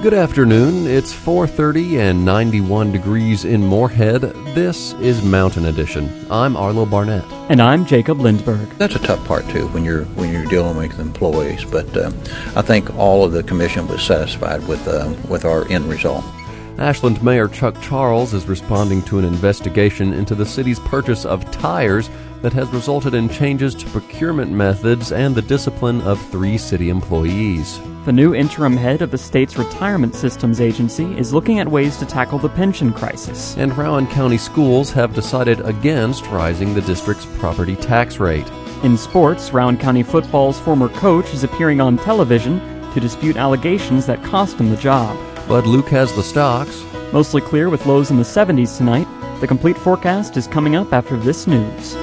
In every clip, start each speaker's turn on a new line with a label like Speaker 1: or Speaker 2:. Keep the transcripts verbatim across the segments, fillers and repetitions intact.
Speaker 1: Good afternoon. It's four thirty and ninety-one degrees in Moorhead. This is Mountain Edition. I'm Arlo Barnett.
Speaker 2: And I'm Jacob Lindberg.
Speaker 3: That's a tough part, too, when you're when you're dealing with employees. But uh, I think all of the commission was satisfied with uh, with our end result.
Speaker 1: Ashland Mayor Chuck Charles is responding to an investigation into the city's purchase of tires that has resulted in changes to procurement methods and the discipline of three city employees.
Speaker 2: The new interim head of the state's Retirement Systems Agency is looking at ways to tackle the pension crisis.
Speaker 1: And Rowan County schools have decided against rising the district's property tax rate.
Speaker 2: In sports, Rowan County football's former coach is appearing on television to dispute allegations that cost him the job.
Speaker 1: But Luke has the stocks.
Speaker 2: Mostly clear with lows in the seventies tonight. The complete forecast is coming up after this news.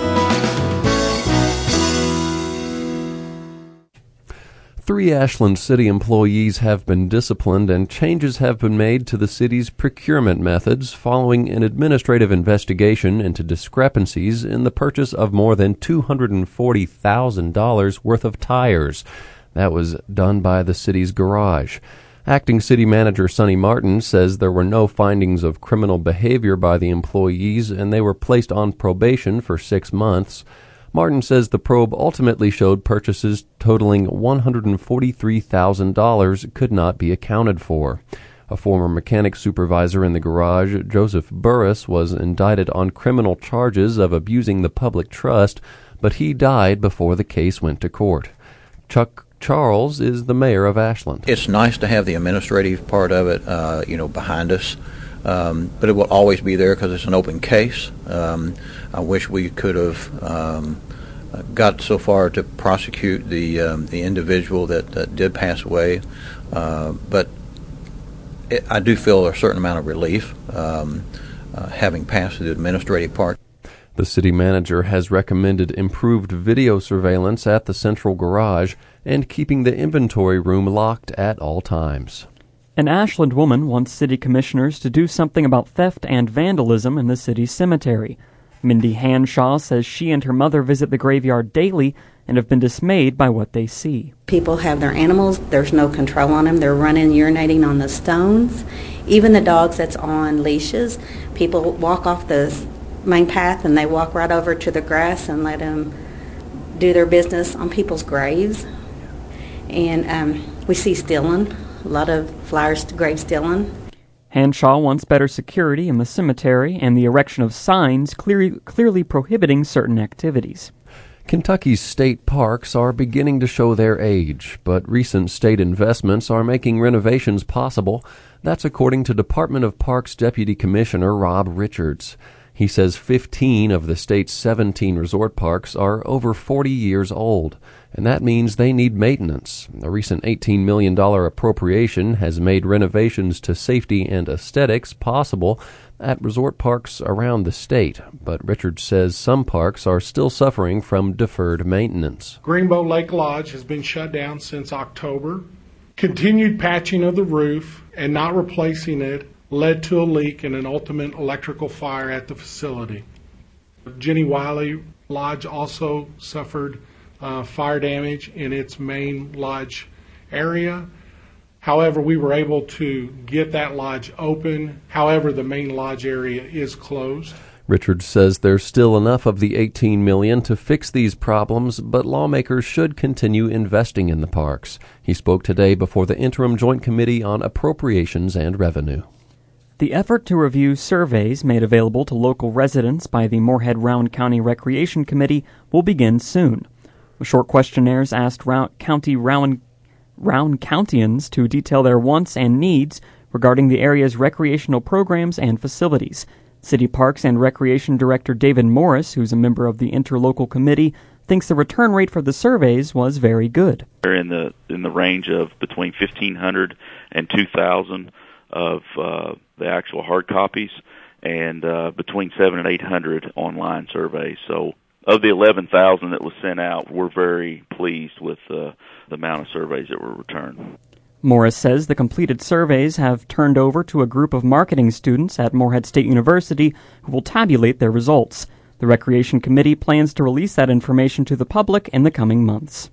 Speaker 1: Three Ashland City employees have been disciplined and changes have been made to the city's procurement methods following an administrative investigation into discrepancies in the purchase of more than two hundred forty thousand dollars worth of tires. That was done by the city's garage. Acting City Manager Sonny Martin says there were no findings of criminal behavior by the employees and they were placed on probation for six months. Martin says the probe ultimately showed purchases totaling one hundred forty-three thousand dollars could not be accounted for. A former mechanic supervisor in the garage, Joseph Burris, was indicted on criminal charges of abusing the public trust, but he died before the case went to court. Chuck Charles is the mayor of Ashland.
Speaker 3: It's nice to have the administrative part of it, uh, you know, behind us. Um, but it will always be there because it's an open case. Um, I wish we could have um, got so far to prosecute the um, the individual that, that did pass away. Uh, but it, I do feel a certain amount of relief um, uh, having passed the administrative part.
Speaker 1: The city manager has recommended improved video surveillance at the central garage and keeping the inventory room locked at all times.
Speaker 2: An Ashland woman wants city commissioners to do something about theft and vandalism in the city's cemetery. Mindy Hanshaw says she and her mother visit the graveyard daily and have been dismayed by what they see.
Speaker 4: People have their animals, there's no control on them, they're running, urinating on the stones. Even the dogs that's on leashes, people walk off the main path and they walk right over to the grass and let them do their business on people's graves. And um, we see stealing. A lot of flowers, grave stealing.
Speaker 2: Hanshaw wants better security in the cemetery and the erection of signs clear, clearly prohibiting certain activities.
Speaker 1: Kentucky's state parks are beginning to show their age, but recent state investments are making renovations possible. That's according to Department of Parks Deputy Commissioner Rob Richards. He says fifteen of the state's seventeen resort parks are over forty years old, and that means they need maintenance. A recent eighteen million dollars appropriation has made renovations to safety and aesthetics possible at resort parks around the state, but Richards says some parks are still suffering from deferred maintenance.
Speaker 5: Greenbow Lake Lodge has been shut down since October. Continued patching of the roof and not replacing it led to a leak and an ultimate electrical fire at the facility. Jenny Wiley Lodge also suffered uh, fire damage in its main lodge area. However, we were able to get that lodge open. However, the main lodge area is closed.
Speaker 1: Richards says there's still enough of the eighteen million dollars to fix these problems, but lawmakers should continue investing in the parks. He spoke today before the Interim Joint Committee on Appropriations and Revenue.
Speaker 2: The effort to review surveys made available to local residents by the Moorhead-Rowan County Recreation Committee will begin soon. Short questionnaires asked Rowan County Rowan, Rowan Countyans to detail their wants and needs regarding the area's recreational programs and facilities. City Parks and Recreation Director David Morris, who's a member of the interlocal committee, thinks the return rate for the surveys was very good.
Speaker 6: They're in the in the range of between fifteen hundred and two thousand of uh, the actual hard copies, and uh, between seven and eight hundred online surveys. So, of the eleven thousand that was sent out, we're very pleased with uh, the amount of surveys that were returned.
Speaker 2: Morris says the completed surveys have turned over to a group of marketing students at Moorhead State University who will tabulate their results. The Recreation Committee plans to release that information to the public in the coming months.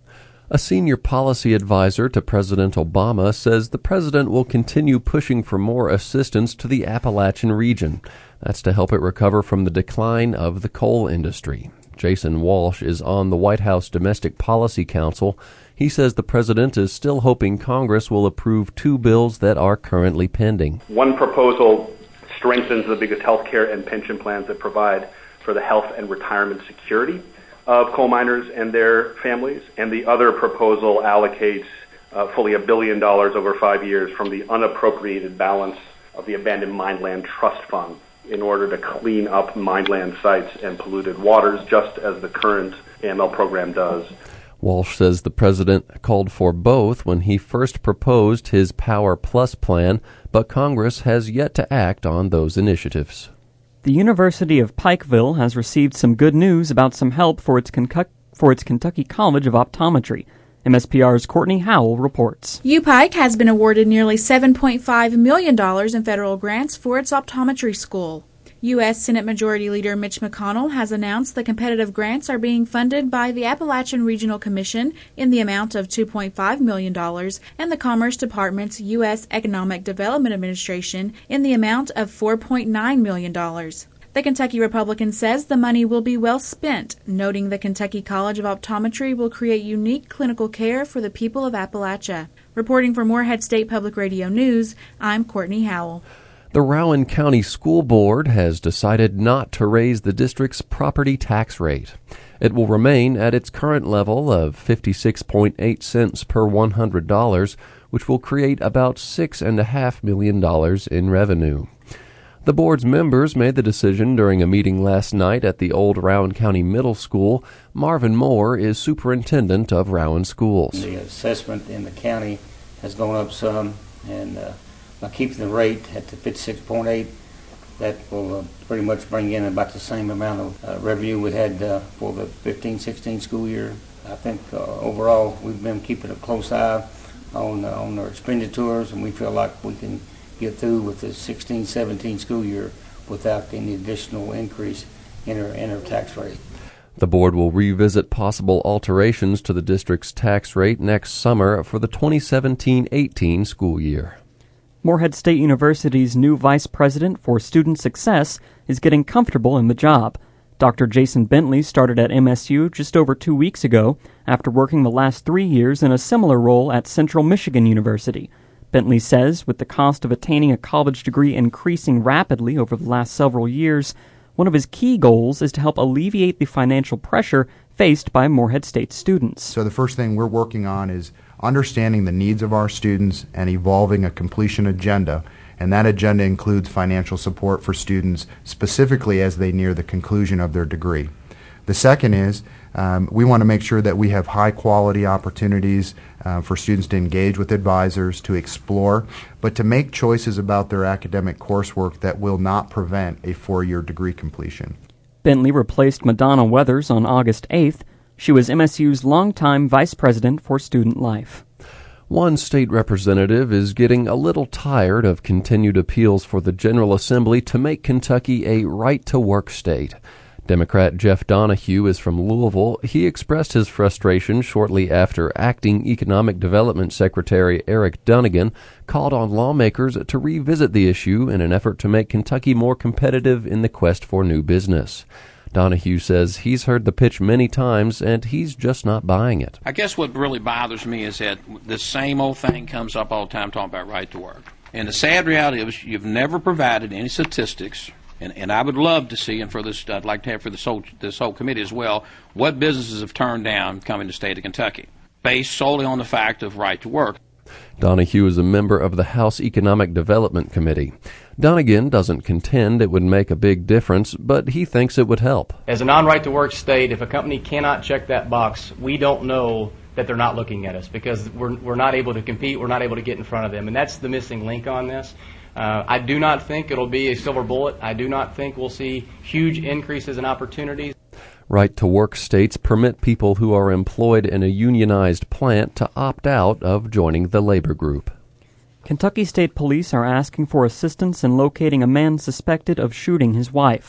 Speaker 1: A senior policy advisor to President Obama says the president will continue pushing for more assistance to the Appalachian region. That's to help it recover from the decline of the coal industry. Jason Walsh is on the White House Domestic Policy Council. He says the president is still hoping Congress will approve two bills that are currently pending.
Speaker 7: One proposal strengthens the biggest health care and pension plans that provide for the health and retirement security of coal miners and their families, and the other proposal allocates uh, fully a billion dollars over five years from the unappropriated balance of the Abandoned Mineland Trust Fund in order to clean up mineland sites and polluted waters, just as the current A M L program does.
Speaker 1: Walsh says the president called for both when he first proposed his Power Plus plan, but Congress has yet to act on those initiatives.
Speaker 2: The University of Pikeville has received some good news about some help for its, Kentucky, for its Kentucky College of Optometry. M S P R's Courtney Howell reports.
Speaker 8: UPike has been awarded nearly seven point five million dollars in federal grants for its optometry school. U S Senate Majority Leader Mitch McConnell has announced the competitive grants are being funded by the Appalachian Regional Commission in the amount of two point five million dollars and the Commerce Department's U S Economic Development Administration in the amount of four point nine million dollars. The Kentucky Republican says the money will be well spent, noting the Kentucky College of Optometry will create unique clinical care for the people of Appalachia. Reporting for Morehead State Public Radio News, I'm Courtney Howell.
Speaker 1: The Rowan County School Board has decided not to raise the district's property tax rate. It will remain at its current level of fifty-six point eight cents per one hundred dollars, which will create about six point five million dollars in revenue. The board's members made the decision during a meeting last night at the old Rowan County Middle School. Marvin Moore is superintendent of Rowan Schools.
Speaker 9: The assessment in the county has gone up some, and uh, by keeping the rate at the fifty-six point eight, that will uh, pretty much bring in about the same amount of uh, revenue we had uh, for the fifteen sixteen school year. I think uh, overall we've been keeping a close eye on uh, on our expenditures, and we feel like we can get through with the sixteen seventeen school year without any additional increase in our, in our tax rate.
Speaker 1: The board will revisit possible alterations to the district's tax rate next summer for the twenty seventeen eighteen school year.
Speaker 2: Morehead State University's new vice president for student success is getting comfortable in the job. Doctor Jason Bentley started at M S U just over two weeks ago after working the last three years in a similar role at Central Michigan University. Bentley says with the cost of attaining a college degree increasing rapidly over the last several years, one of his key goals is to help alleviate the financial pressure faced by Morehead State students.
Speaker 10: So the first thing we're working on is understanding the needs of our students and evolving a completion agenda, and that agenda includes financial support for students specifically as they near the conclusion of their degree. The second is um, we want to make sure that we have high quality opportunities uh, for students to engage with advisors, to explore, but to make choices about their academic coursework that will not prevent a four-year degree completion.
Speaker 2: Bentley replaced Madonna Weathers on August eighth. She was M S U's longtime vice president for student life.
Speaker 1: One state representative is getting a little tired of continued appeals for the General Assembly to make Kentucky a right-to-work state. Democrat Jeff Donahue is from Louisville. He expressed his frustration shortly after Acting Economic Development Secretary Eric Dunnigan called on lawmakers to revisit the issue in an effort to make Kentucky more competitive in the quest for new business. Donahue says he's heard the pitch many times and he's just not buying it.
Speaker 11: I guess what really bothers me is that the same old thing comes up all the time talking about right to work. And the sad reality is you've never provided any statistics. And, and I would love to see, and for this, I'd like to have for this whole, this whole committee as well, what businesses have turned down coming to the state of Kentucky, based solely on the fact of right to work.
Speaker 1: Donahue is a member of the House Economic Development Committee. Dunnigan doesn't contend it would make a big difference, but he thinks it would help.
Speaker 12: As a non-right-to-work state, if a company cannot check that box, we don't know that they're not looking at us because we're, we're not able to compete, we're not able to get in front of them, and that's the missing link on this. Uh, I do not think it'll be a silver bullet. I do not think we'll see huge increases in opportunities.
Speaker 1: Right-to-work states permit people who are employed in a unionized plant to opt out of joining the labor group.
Speaker 2: Kentucky State Police are asking for assistance in locating a man suspected of shooting his wife.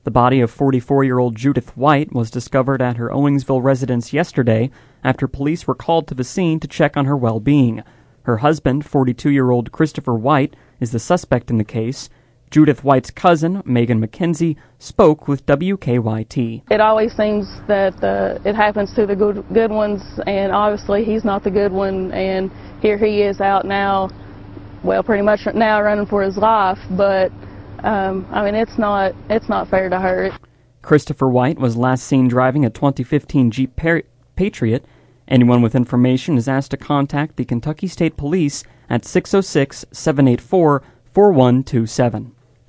Speaker 2: The body of forty-four-year-old Judith White was discovered at her Owingsville residence yesterday after police were called to the scene to check on her well-being. Her husband, forty-two-year-old Christopher White, is the suspect in the case. Judith White's cousin, Megan McKenzie, spoke with W K Y T.
Speaker 13: It always seems that uh, it happens to the good, good ones, and obviously he's not the good one, and here he is out now, well, pretty much now running for his life, but Um, I mean, it's not it's not fair to her.
Speaker 2: Christopher White was last seen driving a twenty fifteen Jeep Patriot. Anyone with information is asked to contact the Kentucky State Police at six oh six, seven eight four, four one two seven.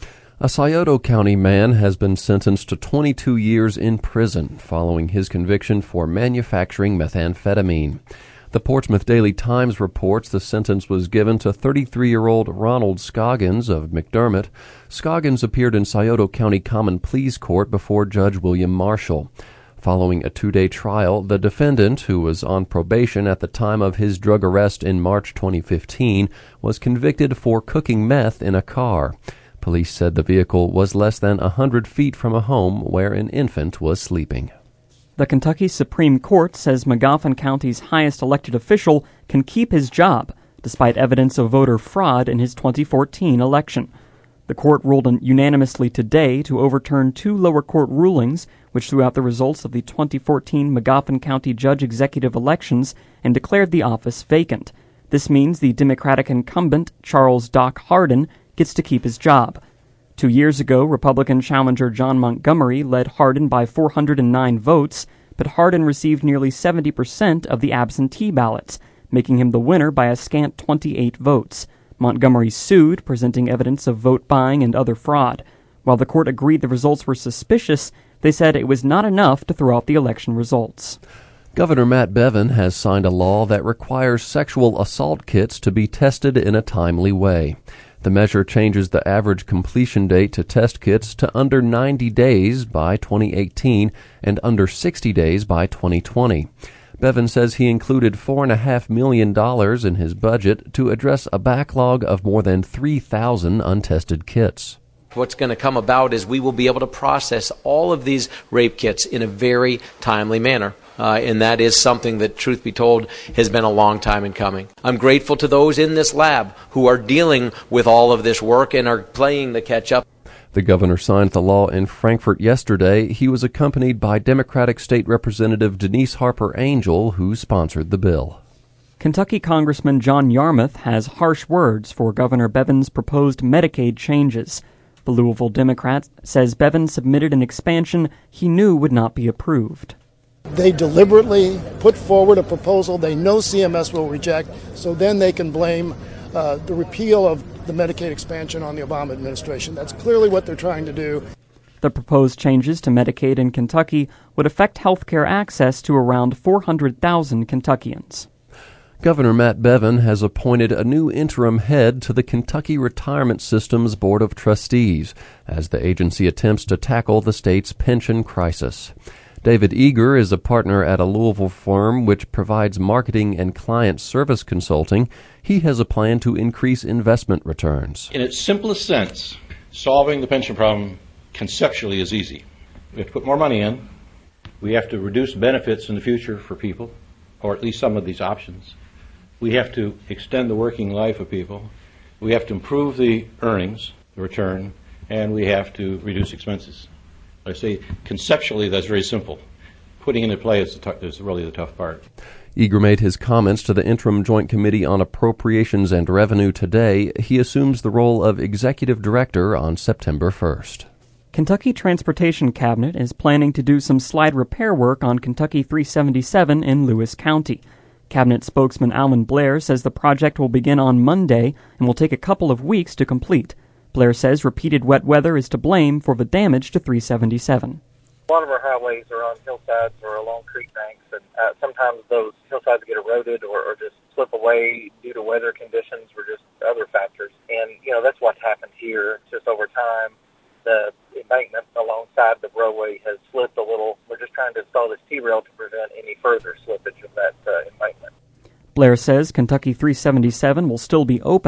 Speaker 1: A Scioto County man has been sentenced to twenty-two years in prison following his conviction for manufacturing methamphetamine. The Portsmouth Daily Times reports the sentence was given to thirty-three-year-old Ronald Scoggins of McDermott. Scoggins appeared in Scioto County Common Pleas Court before Judge William Marshall. Following a two-day trial, the defendant, who was on probation at the time of his drug arrest in March twenty fifteen, was convicted for cooking meth in a car. Police said the vehicle was less than one hundred feet from a home where an infant was sleeping.
Speaker 2: The Kentucky Supreme Court says Magoffin County's highest elected official can keep his job, despite evidence of voter fraud in his twenty fourteen election. The court ruled unanimously today to overturn two lower court rulings, which threw out the results of the twenty fourteen Magoffin County judge executive elections and declared the office vacant. This means the Democratic incumbent, Charles Doc Hardin, gets to keep his job. Two years ago, Republican challenger John Montgomery led Hardin by four hundred nine votes, but Hardin received nearly seventy percent of the absentee ballots, making him the winner by a scant twenty-eight votes. Montgomery sued, presenting evidence of vote buying and other fraud. While the court agreed the results were suspicious, they said it was not enough to throw out the election results.
Speaker 1: Governor Matt Bevin has signed a law that requires sexual assault kits to be tested in a timely way. The measure changes the average completion date to test kits to under ninety days by twenty eighteen and under sixty days by twenty twenty. Bevin says he included four point five million dollars in his budget to address a backlog of more than three thousand untested kits.
Speaker 14: What's going to come about is we will be able to process all of these rape kits in a very timely manner. Uh, and that is something that, truth be told, has been a long time in coming. I'm grateful to those in this lab who are dealing with all of this work and are playing the catch-up.
Speaker 1: The governor signed the law in Frankfort yesterday. He was accompanied by Democratic State Representative Denise Harper Angel, who sponsored the bill.
Speaker 2: Kentucky Congressman John Yarmouth has harsh words for Governor Bevin's proposed Medicaid changes. The Louisville Democrat says Bevin submitted an expansion he knew would not be approved.
Speaker 15: They deliberately put forward a proposal they know C M S will reject, so then they can blame uh, the repeal of the Medicaid expansion on the Obama administration. That's clearly what they're trying to do.
Speaker 2: The proposed changes to Medicaid in Kentucky would affect health care access to around four hundred thousand Kentuckians.
Speaker 1: Governor Matt Bevin has appointed a new interim head to the Kentucky Retirement System's Board of Trustees as the agency attempts to tackle the state's pension crisis. David Eager is a partner at a Louisville firm which provides marketing and client service consulting. He has a plan to increase investment returns.
Speaker 16: In its simplest sense, solving the pension problem conceptually is easy. We have to put more money in. We have to reduce benefits in the future for people, or at least some of these options. We have to extend the working life of people. We have to improve the earnings, the return, and we have to reduce expenses. I say conceptually that's very simple. Putting it into play is, the t- is really the tough part.
Speaker 1: Eager made his comments to the Interim Joint Committee on Appropriations and Revenue today. He assumes the role of Executive Director on September first.
Speaker 2: Kentucky Transportation Cabinet is planning to do some slide repair work on Kentucky three seventy-seven in Lewis County. Cabinet spokesman Alan Blair says the project will begin on Monday and will take a couple of weeks to complete. Blair says repeated wet weather is to blame for the damage to three seventy-seven.
Speaker 17: A lot of our highways are on hillsides or along creek banks, and uh, sometimes those hillsides get eroded or, or just slip away due to weather conditions or just other factors. And, you know, that's what's happened here. It's just over time, the embankment alongside the roadway has slipped a little. We're just trying to install this T-rail to prevent any further slippage of that uh, embankment.
Speaker 2: Blair says Kentucky three seventy-seven will still be open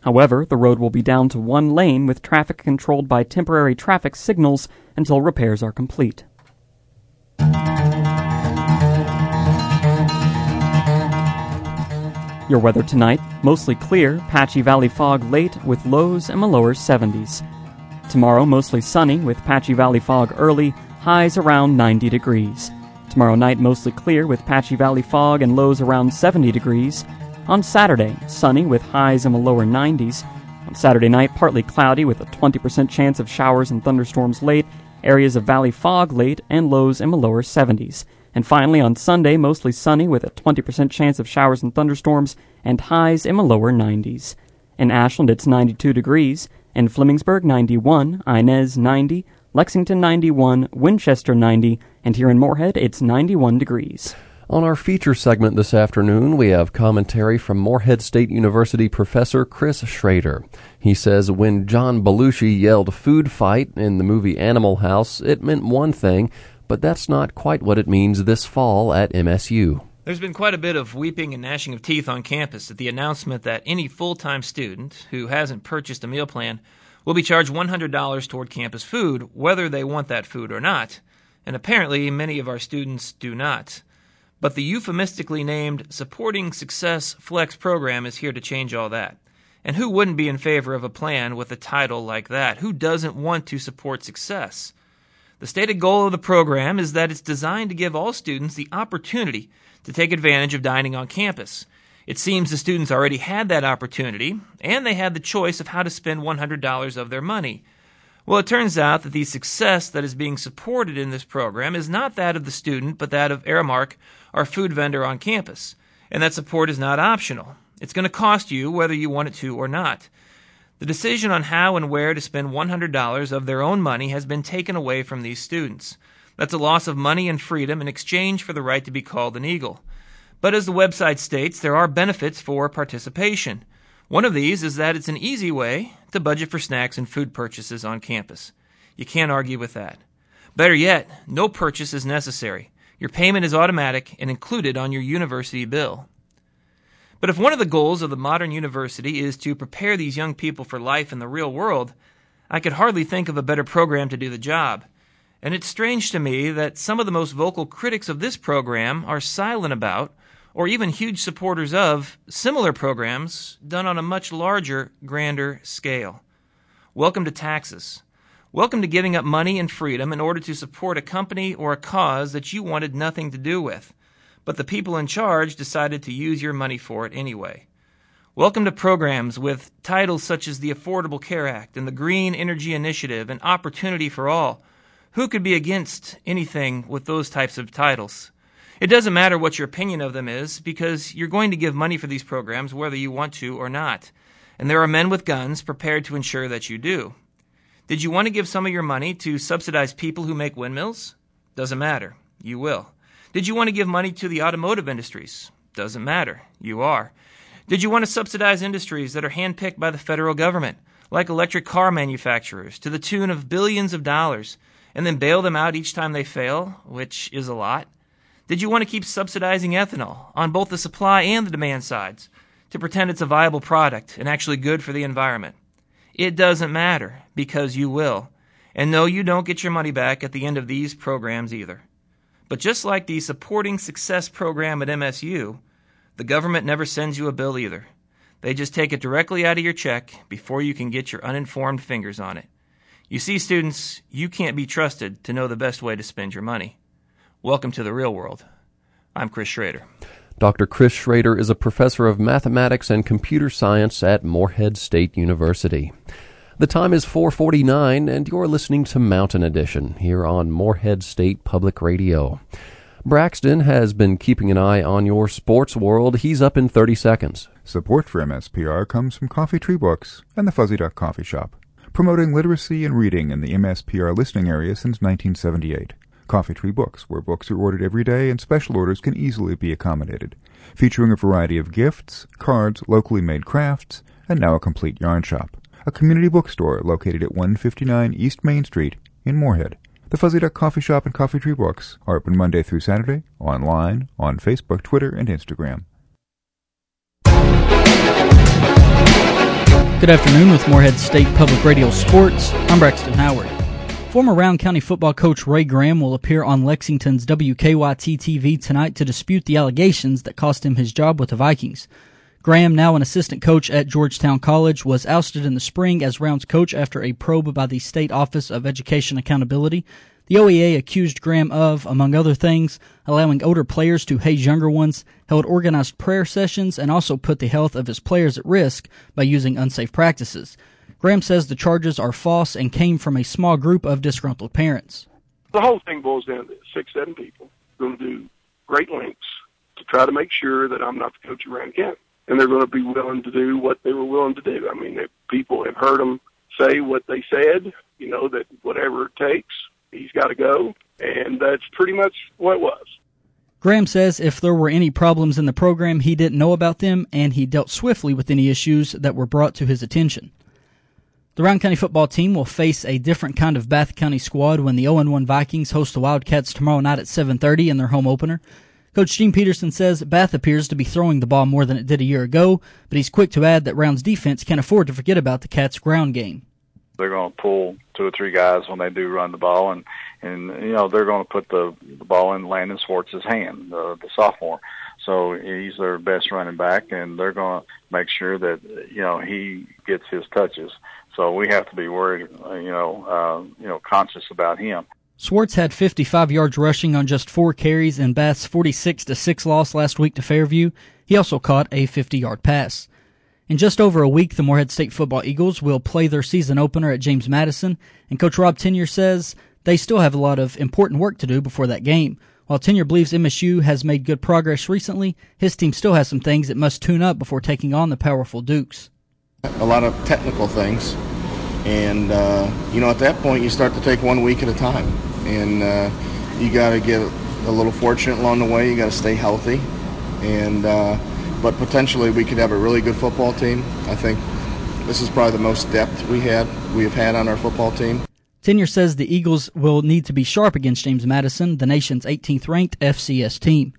Speaker 2: However, the road will be down to one lane with traffic controlled by temporary traffic signals until repairs are complete. Your weather tonight, mostly clear, patchy valley fog late with lows in the lower seventies. Tomorrow, mostly sunny with patchy valley fog early, highs around ninety degrees. Tomorrow night, mostly clear with patchy valley fog and lows around seventy degrees. On Saturday, sunny with highs in the lower nineties. On Saturday night, partly cloudy with a twenty percent chance of showers and thunderstorms late, areas of valley fog late, and lows in the lower seventies. And finally, on Sunday, mostly sunny with a twenty percent chance of showers and thunderstorms, and highs in the lower nineties. In Ashland, it's ninety-two degrees. In Flemingsburg, ninety-one. Inez, ninety. Lexington, ninety-one. Winchester, ninety. And here in Moorhead, it's ninety-one degrees.
Speaker 1: On our feature segment this afternoon, we have commentary from Moorhead State University professor Chris Schrader. He says when John Belushi yelled "food fight" in the movie Animal House, it meant one thing, but that's not quite what it means this fall at M S U.
Speaker 18: There's been quite a bit of weeping and gnashing of teeth on campus at the announcement that any full-time student who hasn't purchased a meal plan will be charged one hundred dollars toward campus food, whether they want that food or not. And apparently many of our students do not. But the euphemistically named Supporting Success Flex program is here to change all that. And who wouldn't be in favor of a plan with a title like that? Who doesn't want to support success? The stated goal of the program is that it's designed to give all students the opportunity to take advantage of dining on campus. It seems the students already had that opportunity, and they had the choice of how to spend one hundred dollars of their money. Well, it turns out that the success that is being supported in this program is not that of the student, but that of Aramark, our food vendor on campus. And that support is not optional. It's going to cost you whether you want it to or not. The decision on how and where to spend one hundred dollars of their own money has been taken away from these students. That's a loss of money and freedom in exchange for the right to be called an Eagle. But as the website states, there are benefits for participation. One of these is that it's an easy way to budget for snacks and food purchases on campus. You can't argue with that. Better yet, no purchase is necessary. Your payment is automatic and included on your university bill. But if one of the goals of the modern university is to prepare these young people for life in the real world, I could hardly think of a better program to do the job. And it's strange to me that some of the most vocal critics of this program are silent about, or even huge supporters of, similar programs done on a much larger, grander scale. Welcome to taxes. Welcome to giving up money and freedom in order to support a company or a cause that you wanted nothing to do with. But the people in charge decided to use your money for it anyway. Welcome to programs with titles such as the Affordable Care Act and the Green Energy Initiative and Opportunity for All. Who could be against anything with those types of titles? It doesn't matter what your opinion of them is, because you're going to give money for these programs whether you want to or not. And there are men with guns prepared to ensure that you do. Did you want to give some of your money to subsidize people who make windmills? Doesn't matter. You will. Did you want to give money to the automotive industries? Doesn't matter. You are. Did you want to subsidize industries that are handpicked by the federal government, like electric car manufacturers, to the tune of billions of dollars, and then bail them out each time they fail, which is a lot? Did you want to keep subsidizing ethanol on both the supply and the demand sides to pretend it's a viable product and actually good for the environment? It doesn't matter, because you will. And no, you don't get your money back at the end of these programs either. But just like the Supporting Success program at M S U, the government never sends you a bill either. They just take it directly out of your check before you can get your uninformed fingers on it. You see, students, you can't be trusted to know the best way to spend your money. Welcome to the real world. I'm Chris Schrader.
Speaker 1: Doctor Chris Schrader is a professor of mathematics and computer science at Moorhead State University. The time is four forty-nine, and you're listening to Mountain Edition here on Moorhead State Public Radio. Braxton has been keeping an eye on your sports world. He's up in thirty seconds.
Speaker 19: Support for M S P R comes from Coffee Tree Books and the Fuzzy Duck Coffee Shop, promoting literacy and reading in the M S P R listening area since nineteen seventy-eight. Coffee Tree Books, where books are ordered every day and special orders can easily be accommodated, featuring a variety of gifts, cards, locally made crafts, and now a complete yarn shop. A community bookstore located at one fifty-nine East Main Street in Moorhead. The Fuzzy Duck Coffee Shop and Coffee Tree Books are open Monday through Saturday, online, on Facebook, Twitter, and Instagram.
Speaker 20: Good afternoon with Morehead State Public Radio Sports. I'm Braxton Howard. Former Round County football coach Ray Graham will appear on Lexington's W K Y T T V tonight to dispute the allegations that cost him his job with the Vikings. Graham, now an assistant coach at Georgetown College, was ousted in the spring as Round's coach after a probe by the State Office of Education Accountability. The O E A accused Graham of, among other things, allowing older players to haze younger ones, held organized prayer sessions, and also put the health of his players at risk by using unsafe practices. Graham says the charges are false and came from a small group of disgruntled parents.
Speaker 21: The whole thing boils down to six, seven people going to do great lengths to try to make sure that I'm not the coach of Round County. And they're going to be willing to do what they were willing to do. I mean, people have heard them say what they said, you know, that whatever it takes, he's got to go, and that's pretty much what it was.
Speaker 20: Graham says if there were any problems in the program, he didn't know about them, and he dealt swiftly with any issues that were brought to his attention. The Round County football team will face a different kind of Bath County squad when the oh and one Vikings host the Wildcats tomorrow night at seven thirty in their home opener. Coach Gene Peterson says Bath appears to be throwing the ball more than it did a year ago, but he's quick to add that Round's defense can't afford to forget about the Cats' ground game.
Speaker 22: They're going to pull two or three guys when they do run the ball, and, and you know, they're going to put the, the ball in Landon Swartz's hand, the, the sophomore. So he's their best running back, and they're going to make sure that, you know, he gets his touches. So we have to be worried, you know, uh, you know, conscious about him.
Speaker 20: Swartz had fifty-five yards rushing on just four carries in Bath's forty-six to six loss last week to Fairview. He also caught a fifty-yard pass. In just over a week, the Morehead State football Eagles will play their season opener at James Madison, and Coach Rob Tenier says they still have a lot of important work to do before that game. While Tenier believes M S U has made good progress recently, his team still has some things it must tune up before taking on the powerful Dukes.
Speaker 23: A lot of technical things, and uh, you know, at that point you start to take one week at a time, and uh, you got to get a little fortunate along the way. You got to stay healthy, and uh, but potentially we could have a really good football team. I think this is probably the most depth we had we have had on our football team.
Speaker 20: Tenier says the Eagles will need to be sharp against James Madison, the nation's eighteenth ranked F C S team.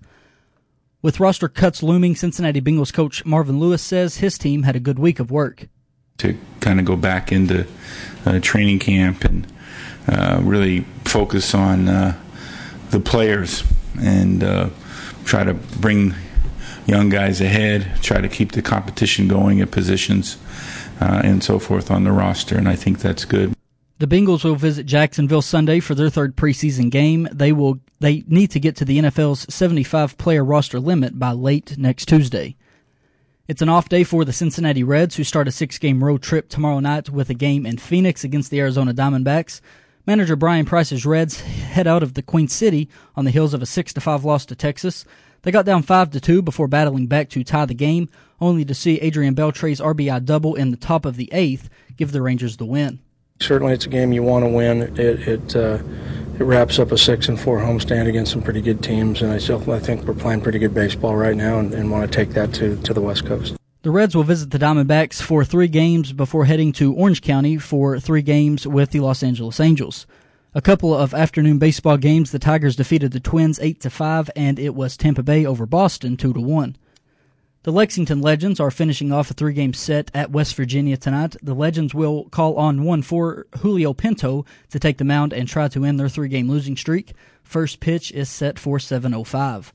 Speaker 20: With roster cuts looming, Cincinnati Bengals coach Marvin Lewis says his team had a good week of work.
Speaker 24: To kind of go back into uh, training camp and uh, really focus on uh, the players and uh, try to bring young guys ahead, try to keep the competition going at positions uh, and so forth on the roster, and I think that's good.
Speaker 20: The Bengals will visit Jacksonville Sunday for their third preseason game. They will they need to get to the N F L's seventy-five player roster limit by late next Tuesday. It's an off day for the Cincinnati Reds, who start a six-game road trip tomorrow night with a game in Phoenix against the Arizona Diamondbacks. Manager Brian Price's Reds head out of the Queen City on the heels of a six to five loss to Texas. They got down five to two before battling back to tie the game, only to see Adrian Beltre's R B I double in the top of the eighth give the Rangers the win.
Speaker 25: Certainly, it's a game you want to win. It it uh, it wraps up a six and four homestand against some pretty good teams, and I still I think we're playing pretty good baseball right now, and, and want to take that to, to the West Coast.
Speaker 20: The Reds will visit the Diamondbacks for three games before heading to Orange County for three games with the Los Angeles Angels. A couple of afternoon baseball games, the Tigers defeated the Twins eight to five, and it was Tampa Bay over Boston two to one. The Lexington Legends are finishing off a three-game set at West Virginia tonight. The Legends will call on one for Julio Pinto to take the mound and try to end their three-game losing streak. First pitch is set for seven oh five.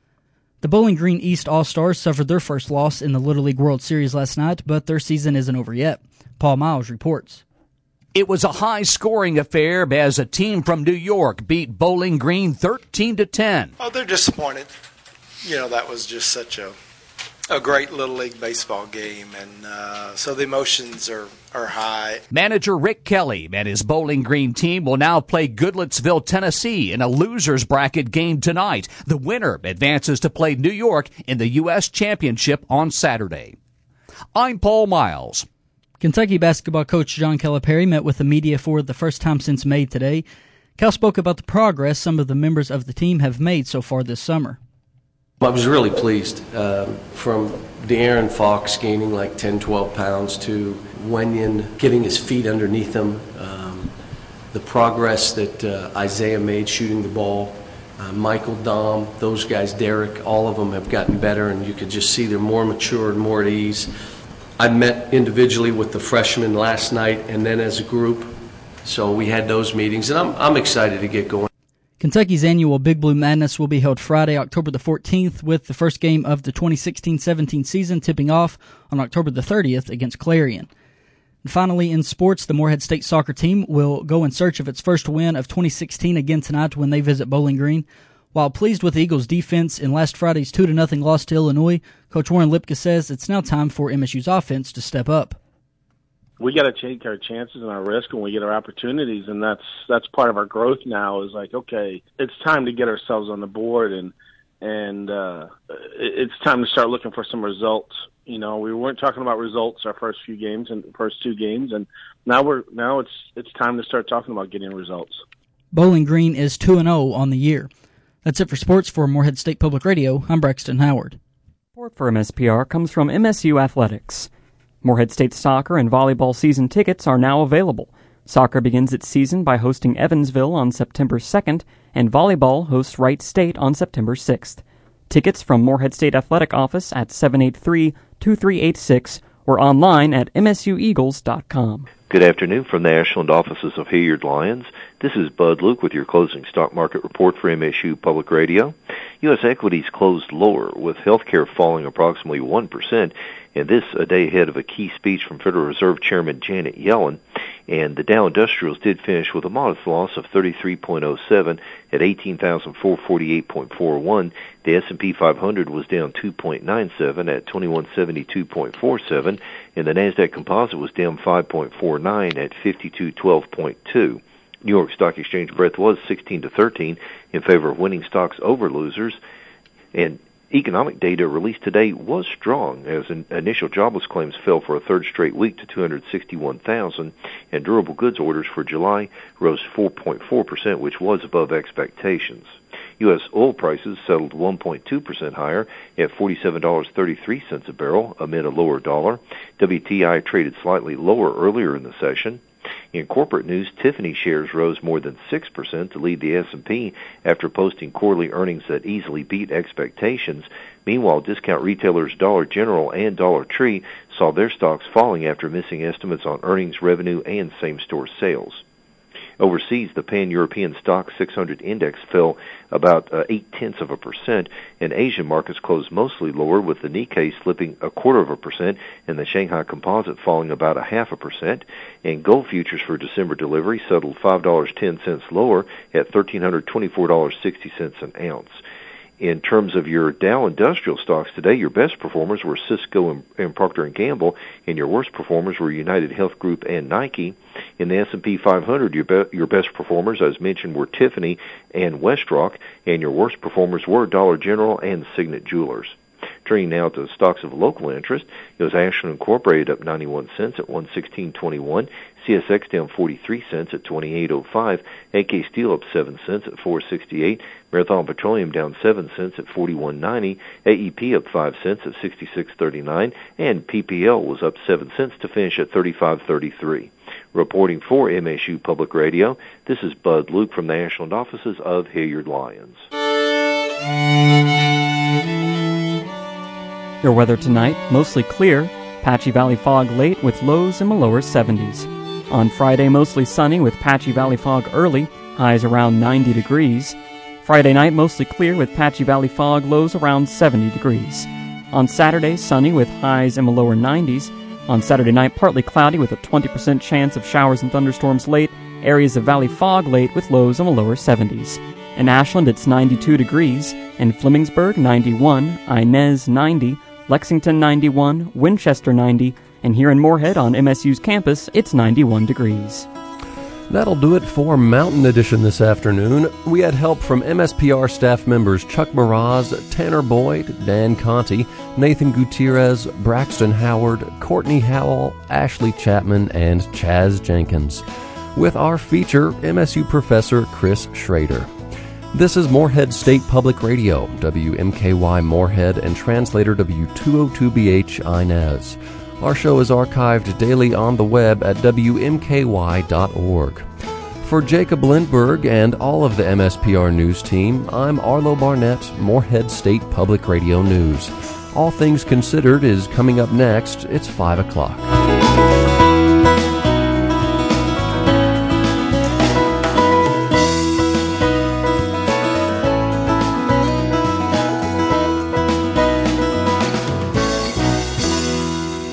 Speaker 20: The Bowling Green East All-Stars suffered their first loss in the Little League World Series last night, but their season isn't over yet. Paul Miles reports.
Speaker 26: It was a high-scoring affair as a team from New York beat Bowling Green thirteen to ten.
Speaker 27: Oh, they're disappointed. You know, that was just such a a great Little League baseball game, and uh, so the emotions are, are high.
Speaker 26: Manager Rick Kelly and his Bowling Green team will now play Goodlettsville, Tennessee in a loser's bracket game tonight. The winner advances to play New York in the U S Championship on Saturday. I'm Paul Miles.
Speaker 20: Kentucky basketball coach John Calipari met with the media for the first time since May today. Cal spoke about the progress some of the members of the team have made so far this summer.
Speaker 28: I was really pleased uh, from De'Aaron Fox gaining like ten, twelve pounds to Wenyan getting his feet underneath him. Um, the progress that uh, Isaiah made shooting the ball, uh, Michael Dom, those guys, Derek, all of them have gotten better, and you could just see they're more mature and more at ease. I met individually with the freshmen last night and then as a group. So we had those meetings, and I'm I'm excited to get going.
Speaker 20: Kentucky's annual Big Blue Madness will be held Friday, October the fourteenth, with the first game of the twenty sixteen seventeen season tipping off on October the thirtieth against Clarion. And finally, in sports, the Morehead State soccer team will go in search of its first win of twenty sixteen again tonight when they visit Bowling Green. While pleased with the Eagles' defense in last Friday's two to nothing loss to Illinois, Coach Warren Lipka says it's now time for M S U's offense to step up.
Speaker 3: We got to take our chances and our risk when we get our opportunities, and that's that's part of our growth now. Is like, okay, it's time to get ourselves on the board, and and uh, it's time to start looking for some results. You know, we weren't talking about results our first few games and first two games, and now we're now it's it's time to start talking about getting results.
Speaker 20: Bowling Green is two and zero on the year. That's it for sports. For Morehead State Public Radio, I'm Braxton Howard.
Speaker 2: Support for M S P R comes from M S U Athletics. Morehead State soccer and volleyball season tickets are now available. Soccer begins its season by hosting Evansville on September second, and volleyball hosts Wright State on September sixth. Tickets from Morehead State Athletic Office at seven eight three, two three eight six or online at m s u eagles dot com.
Speaker 4: Good afternoon from the Ashland offices of Hilliard Lyons. This is Bud Luke with your closing stock market report for M S U Public Radio. U S equities closed lower, with healthcare falling approximately one percent, and this a day ahead of a key speech from Federal Reserve Chairman Janet Yellen. And the Dow Industrials did finish with a modest loss of thirty-three point oh seven at eighteen thousand four hundred forty-eight point four one. The S and P five hundred was down two point nine seven at twenty-one seventy-two point four seven, and the Nasdaq Composite was down five point four nine at fifty-two twelve point two. New York Stock Exchange breadth was sixteen to thirteen in favor of winning stocks over losers, and economic data released today was strong as in initial jobless claims fell for a third straight week to two hundred sixty-one thousand, and durable goods orders for July rose four point four percent, which was above expectations. U S oil prices settled one point two percent higher at forty-seven dollars and thirty-three cents a barrel amid a lower dollar. W T I traded slightly lower earlier in the session. In corporate news, Tiffany shares rose more than six percent to lead the S and P after posting quarterly earnings that easily beat expectations. Meanwhile, discount retailers Dollar General and Dollar Tree saw their stocks falling after missing estimates on earnings, revenue, and same-store sales. Overseas, the Pan-European Stock six hundred index fell about uh, eight-tenths of a percent, and Asian markets closed mostly lower, with the Nikkei slipping a quarter of a percent and the Shanghai Composite falling about a half a percent. And gold futures for December delivery settled five dollars and ten cents lower at one thousand three hundred twenty-four dollars and sixty cents an ounce. In terms of your Dow Industrial stocks today, your best performers were Cisco and, and Procter and Gamble, and your worst performers were United Health Group and Nike. In the S and P five hundred, your, be, your best performers, as mentioned, were Tiffany and Westrock, and your worst performers were Dollar General and Signet Jewelers. Turning now to stocks of local interest, it was Ashland Incorporated up ninety-one cents at one sixteen twenty-one, C S X down forty-three cents at twenty-eight oh five, A K Steel up seven cents at four sixty-eight, Marathon Petroleum down seven cents at forty-one ninety, A E P up five cents at sixty-six thirty-nine, and P P L was up seven cents to finish at thirty-five thirty-three. Reporting for M S U Public Radio, this is Bud Luke from the Ashland offices of Hilliard Lyons.
Speaker 2: Your weather tonight, mostly clear, patchy valley fog late with lows in the lower seventies. On Friday, mostly sunny with patchy valley fog early, highs around ninety degrees. Friday night, mostly clear with patchy valley fog, lows around seventy degrees. On Saturday, sunny with highs in the lower nineties. On Saturday night, partly cloudy with a twenty percent chance of showers and thunderstorms late, areas of valley fog late with lows in the lower seventies. In Ashland, it's ninety-two degrees. In Flemingsburg, ninety-one. Inez, ninety. Lexington, ninety-one. Winchester, ninety. And here in Morehead on M S U's campus, it's ninety-one degrees.
Speaker 1: That'll do it for Mountain Edition this afternoon. We had help from M S P R staff members Chuck Mraz, Tanner Boyd, Dan Conti, Nathan Gutierrez, Braxton Howard, Courtney Howell, Ashley Chapman, and Chaz Jenkins, with our feature, M S U professor Chris Schrader. This is Morehead State Public Radio, W M K Y Morehead, and translator W two oh two B H Inez. Our show is archived daily on the web at W M K Y dot org. For Jacob Lindberg and all of the M S P R News team, I'm Arlo Barnett, Morehead State Public Radio News. All Things Considered is coming up next. It's five o'clock.